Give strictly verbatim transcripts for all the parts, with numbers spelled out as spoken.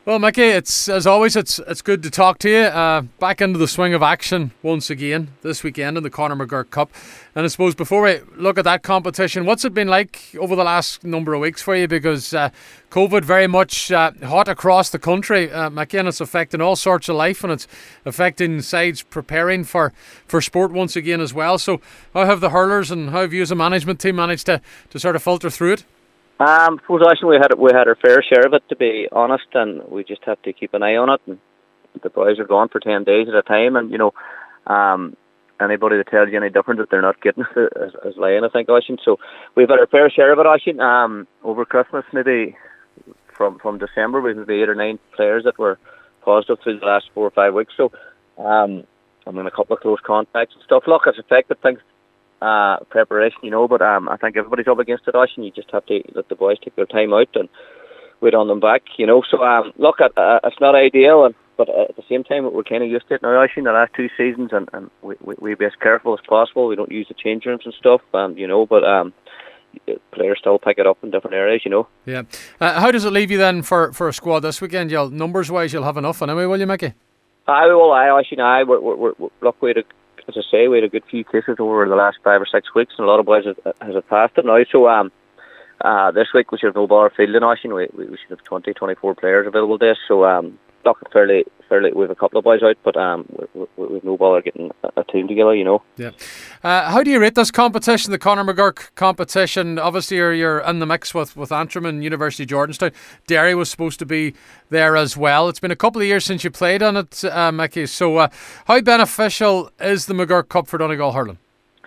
Well, Mickey, it's as always, it's it's good to talk to you. Uh, back into the swing of action once again this weekend in the Conor McGurk Cup. And I suppose before we look at that competition, what's it been like over the last number of weeks for you? Because uh, COVID very much uh, hot across the country, uh, Mickey, and it's affecting all sorts of life, and it's affecting sides preparing for, for sport once again as well. So how have the hurlers and how have you as a management team managed to, to sort of filter through it? Um, I suppose actually we had we had our fair share of it, to be honest, and we just have to keep an eye on it. And the boys are gone for ten days at a time, and you know, um, anybody that tells you any different that they're not getting it is, is lying, I think, Oisín. So we've had our fair share of it, Oisín. Um, over Christmas, maybe from from December, we've maybe eight or nine players that were positive through the last four or five weeks. So, um, I mean, a couple of close contacts and stuff. Look, it's affected things. Uh, preparation, you know, but um, I think everybody's up against it, Oisín. You just have to let the boys take their time out and wait on them back, you know. So, um, look, uh, uh, it's not ideal, and, but uh, at the same time, we're kind of used to it now, Oisín, the last two seasons, and, and we, we, we be as careful as possible. We don't use the change rooms and stuff, um, you know, but um, players still pick it up in different areas, you know. Yeah. Uh, how does it leave you then for, for a squad this weekend? You'll, numbers-wise, you'll have enough anyway, will you, Mickey? I will, I, Oisín, I, we're, we're, we're, look, we had a as I say, we had a good few cases over the last five or six weeks, and a lot of boys has, has passed it now. So um, uh, this week we should have no bother fielding, Oisín. We, we should have twenty, twenty-four players available this. So um, look, fairly, fairly, we have a couple of boys out, but um, we, we, we've no bother getting a, a team together, you know. Yeah. Uh, how do you rate this competition, the Conor McGurk competition? Obviously, you're, you're in the mix with, with Antrim and University of Jordanstown. Derry was supposed to be there as well. It's been a couple of years since you played on it, uh, Mickey. So, uh, how beneficial is the McGurk Cup for Donegal hurling?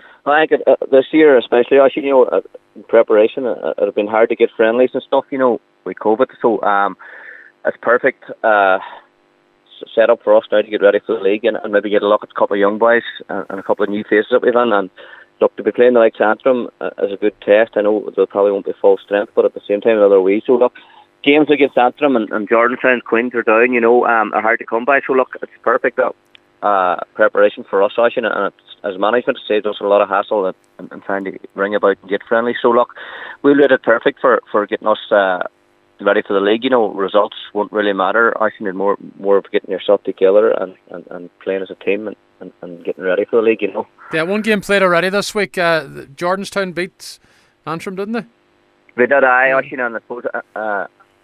I think uh, this year, especially, actually, you know, uh, in preparation, uh, it had been hard to get friendlies and stuff, you know, with COVID. So, um, it's perfect. Uh, set up for us now to get ready for the league and, and maybe get a look at a couple of young boys and, and a couple of new faces that we've in. And look, to be playing the likes of Antrim uh, is a good test. I know they probably won't be full strength, but at the same time another wee. So look, games against Antrim and, and Jordanstown, Queens are down, you know, um, are hard to come by. So look, it's perfect uh, preparation for us, Oisín, and it's, as management, it saves us a lot of hassle and, and, and trying to bring about and get friendly. So look, we'll rate it perfect for, for getting us uh, ready for the league. You know, results won't really matter. I think it's more more of getting yourself together and, and, and playing as a team and, and, and getting ready for the league, you know. Yeah, one game played already this week. Uh, Jordanstown beat Antrim, didn't they? They did, I actually, and I suppose uh,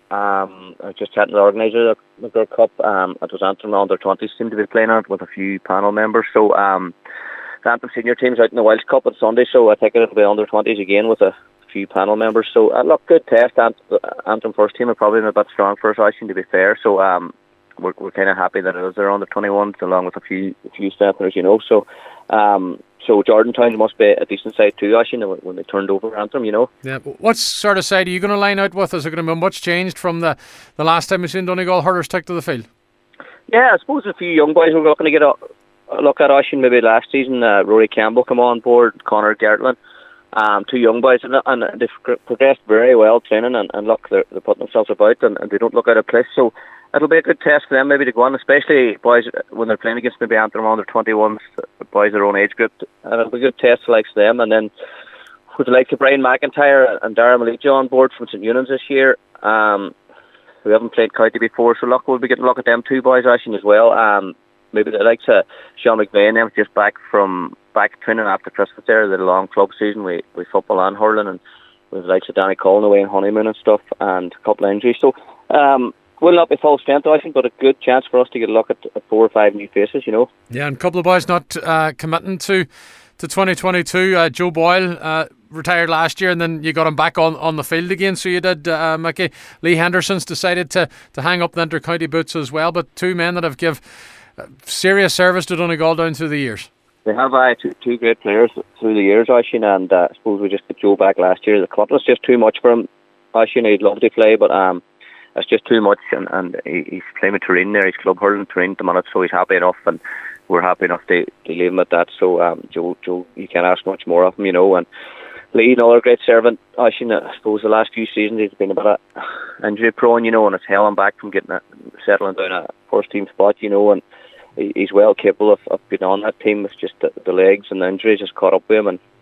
um, I was just chatting to the organiser of the McGurk Cup. Um, it was Antrim under twenties seemed to be playing on it with a few panel members. So um, the Antrim senior team's out in the Welsh Cup on Sunday, so I think it'll be under twenties again with a few panel members. So uh, look, good test. Ant- Antrim first team are probably a bit strong for us, I think, to be fair. So um, we're we're kind of happy that it is there under twenty-ones along with a few a few strengtheners, you know. So um, so Jordanstown must be a decent side too, I think, when they turned over Antrim, you know. Yeah. What sort of side are you going to line out with? Is there going to be much changed from the, the last time we seen Donegal hurlers take to the field? Yeah, I suppose a few young boys we're looking to get a, a look at, I think, maybe last season. Uh, Rory Campbell come on board, Conor Gertland. Um, two young boys, and, and they've progressed very well training, and, and look, they're, they're putting themselves about, and, and they don't look out of place. So it'll be a good test for them maybe to go on, especially boys when they're playing against maybe Antrim under twenty-ones, boys their own age group, and it'll be a good test for likes of them. And then with the likes of Brian McIntyre and Dara Malicha on board from St Eunan's this year, um, who haven't played county before, so look, we'll be getting a look at them two boys actually as well. Um, maybe the likes of Sean McVeigh and them just back from back training after Christmas there. They had a long club season with, with football and hurling, and with the likes of Danny Cullen away in honeymoon and stuff, and a couple of injuries. So um, will not be full strength, I think, but a good chance for us to get a look at, at four or five new faces, you know. Yeah, and a couple of boys not uh, committing to to twenty twenty-two. Uh, Joe Boyle uh, retired last year, and then you got him back on, on the field again. So you did, uh, Mickey. Lee Henderson's decided to, to hang up the inter-county boots as well. But two men that have give uh, serious service to Donegal down through the years. They have uh, two, two great players through the years, Oisín, and uh, I suppose we just got Joe back last year. The club was just too much for him, Oisín. He'd love to play, but um, it's just too much, and, and he, he's playing with Turin there. He's club hurling Turin at the minute, so he's happy enough, and we're happy enough to, to leave him at that. So um, Joe, Joe, you can't ask much more of him, you know. And Lee, another great servant, Oisín. I suppose the last few seasons he's been a bit injury prone, you know, and it's held him back from getting a, settling down a first team spot, you know, and he's well capable of, of being on that team. It's just the, the legs and the injuries just caught up with him, and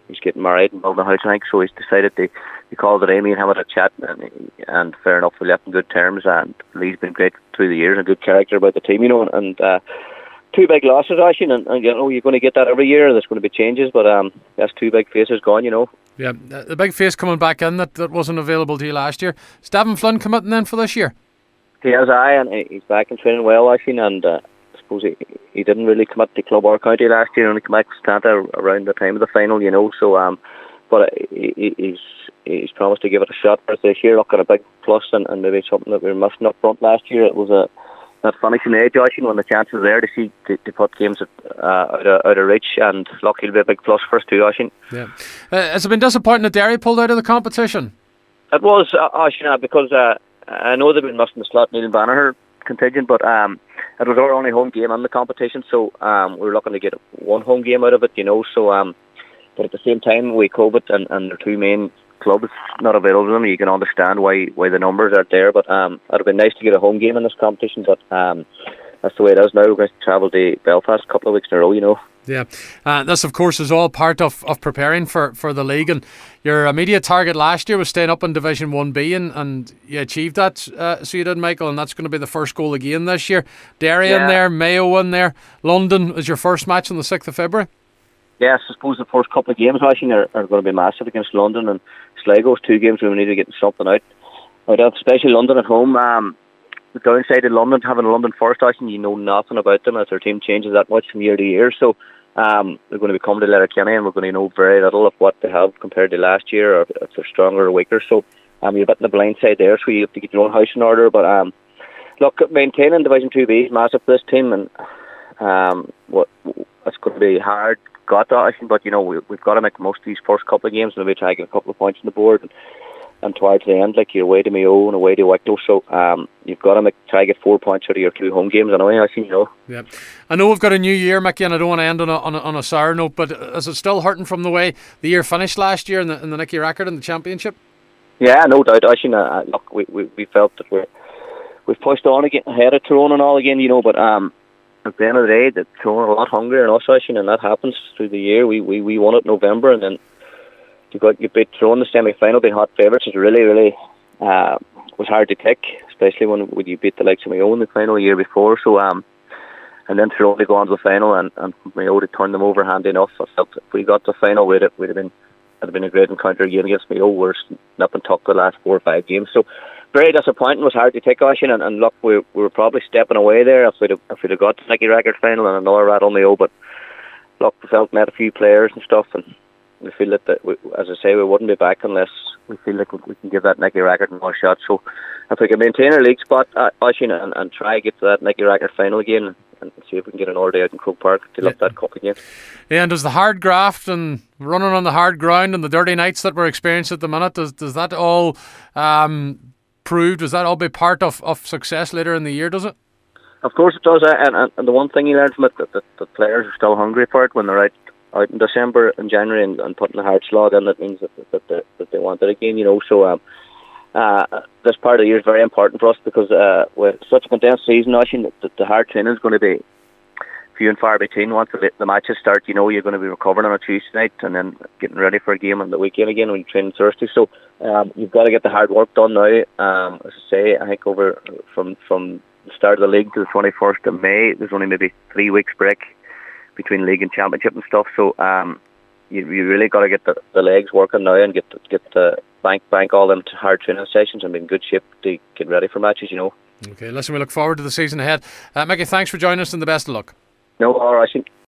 he's getting married and building a house, I think. So he's decided to, to call it in. Me and him had a chat, and, and fair enough, we left in good terms. And Lee's been great through the years, and a good character about the team, you know. And, and uh, two big losses, actually, and, and you know you're going to get that every year. There's going to be changes, but um, that's two big faces gone, you know. Yeah, the big face coming back in that, that wasn't available to you last year. Is Davin Flynn committing then for this year? He has, aye, and he's back and training well, actually, and uh, I suppose he, he didn't really commit to club or county last year, and he came back to Stanta around the time of the final, you know, so, um, but he, he's he's promised to give it a shot for this year. Look at a big plus, and, and maybe something that we were missing up front last year. It was a that finishing age, actually, when the chance was there to see to, to put games at, uh, out, of, out of reach, and look, he'll be a big plus for us too, actually. Yeah. Uh, has it been disappointing that Derry pulled out of the competition? It was, uh, actually, because uh, I know they've been missing the slot Neil Banagher contingent, but um, it was our only home game in the competition, so um, we were looking to get one home game out of it, you know. So, um, but at the same time, with COVID and, and the two main clubs not available to them, you can understand why why the numbers aren't there. But um, it would have been nice to get a home game in this competition, but um, that's the way it is now. We're going to travel to Belfast a couple of weeks in a row, you know. Yeah, uh, this of course is all part of, of preparing for, for the league, and your immediate target last year was staying up in Division one B, and, and you achieved that, uh, so you did, Michael, and that's going to be the first goal again this year. Derry yeah. in there, Mayo in there, London is your first match on the sixth of February. Yes, I suppose the first couple of games actually are, are going to be massive against London and Sligo's, two games where we need to get something out, out of, especially London at home. Um, the downside of London, having a London first actually, you know nothing about them as their team changes that much from year to year. So um, they're going to be coming to Letterkenny, and we're going to know very little of what they have compared to last year, or if they're stronger or weaker. So um, you're a bit on the blind side there, so you have to get your own house in order. But um, look, maintaining Division two B is massive for this team, and um, what it's going to be hard. Got that, I think, but you know we, we've got to make the most of these first couple of games, and maybe try to get a couple of points on the board, and, and towards the end, like you're away to Mayo and away to Wicklow, so um, you've got to make, try to get four points out of your two home games. Anyway, I think, you know. Yeah, I know we've got a new year, Mickey, and I don't want to end on a, on a, on a sour note, but is it still hurting from the way the year finished last year in the, in the Nicky Rackard in the championship? Yeah, no doubt. Actually, uh, look, we, we we felt that we we've pushed on again ahead of Tyrone and all again, you know, but um. At the end of the day, the Tyrone are a lot hungrier than us, actually, and that happens through the year. We we, we won it in November, and then you got you beat Tyrone in the semi-final, being hot favourites. It really, really uh, was hard to pick, especially when, when you beat the likes of Mayo in the final year before. So, um, and then Tyrone to go on to the final, and, and Mayo to turn them over handy enough. I felt if we got to the final, we'd have, we'd have been it'd have been a great encounter again against Mayo. We're not been tucked the last four or five games, so. Very disappointing. It was hard to take action, and, and look, we, we were probably stepping away there if we'd have, if we'd have got the Nicky Rackard final and another Rattle Mayo. But look, we felt met a few players and stuff, and we feel that, that we, as I say, we wouldn't be back unless we feel like we, we can give that Nicky Rackard another shot. So if we can maintain our league spot, uh, Oisin, and, and try to get to that Nicky Rackard final again, and see if we can get an all day out in Croke Park to lift yeah. that cup again. Yeah, and does the hard graft and running on the hard ground and the dirty nights that we're experiencing at the minute, does does that all um, proved, does that all be part of, of success later in the year, does it? Of course it does, and, and, and the one thing you learn from it, that the, the players are still hungry for it when they're out, out in December and January and, and putting the hard slog in. That means that, that, they, that they want it again, you know. So um, uh, this part of the year is very important for us, because uh, with such a condensed season, actually, the, the hard training is going to be few and far between. Once the, the matches start, you know, you're going to be recovering on a Tuesday night and then getting ready for a game on the weekend again when you train on Thursday. So um, you've got to get the hard work done now. Um, as I say, I think over from from the start of the league to the twenty-first of May, there's only maybe three weeks break between league and championship and stuff. So um, you you really got to get the, the legs working now and get the, get the bank bank all them hard training sessions and be in good shape to get ready for matches, you know. Okay, listen, we look forward to the season ahead. Uh, Mickey, thanks for joining us and the best of luck. No, all right.